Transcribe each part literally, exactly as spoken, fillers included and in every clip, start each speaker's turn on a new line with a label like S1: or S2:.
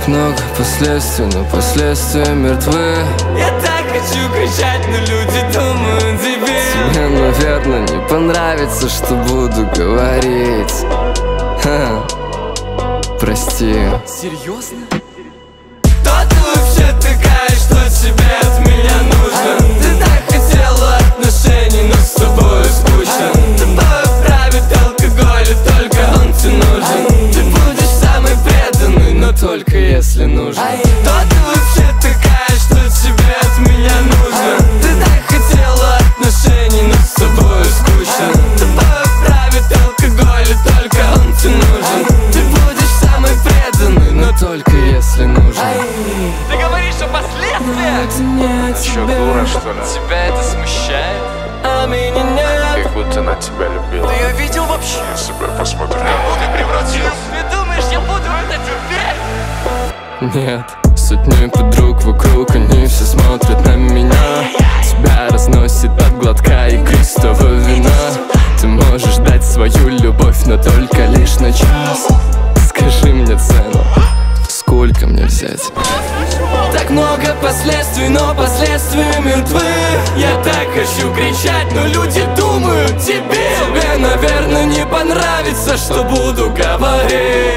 S1: Так много последствий, но последствия мертвы.
S2: Я так хочу кричать, но люди думают, дебил.
S1: Тебе, наверное, не понравится, что буду говорить. Ха. Прости.
S2: Серьезно? Кто ты вообще такая, что тебе от меня нужно? Ты так хотела отношений, но с тобой скучно. Тобой правит алкоголь, и только он тебе нужен. Ты будешь самый преданный, но только если нужно. Кто ты вообще такая, что тебе от меня нужно? Ты так хотела отношений, но с тобой скучно. Тобой правит алкоголь, и только он тебе нужен. Ты будешь самый преданный, но только если нужно. Ты говоришь о последствиях?
S3: Ты чё, дура, что ли?
S2: Тебя это смущает? А меня нет.
S3: Как будто она тебя любила.
S2: Ты ее видел вообще?
S3: Я себя посмотрю.
S2: Кого ты превратился? Ты думаешь, я буду в это терпеть?
S1: Нет, сотни подруг вокруг, они все смотрят на меня. Тебя разносит от глотка игристого вина. Ты можешь дать свою любовь, но только лишь на час. Скажи мне цену, сколько мне взять?
S2: Так много последствий, но последствия мертвы. Я так хочу кричать, но люди думают, тебе Тебе, наверное, не понравится, что буду говорить.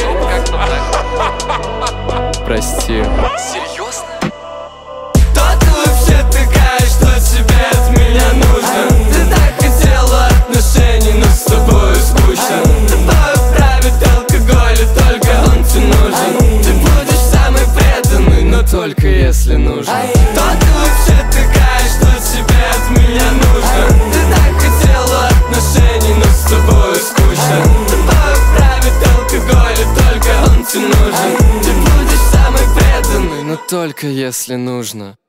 S1: Прости.
S2: Серьезно? Кто ты вообще такая, что тебе от меня нужно? Ты так хотела отношений, но с тобой скучно. Тобой правит алкоголь, и только он тебе нужен. Ты будешь самый преданный, но только если нужно. Кто ты вообще такая, что тебе от меня нужно? Ты так хотела отношений, но с тобой скучно. Тобой правит алкоголь, и только он тебе нужен. Ты будешь самый преданный,
S1: Но только если нужно.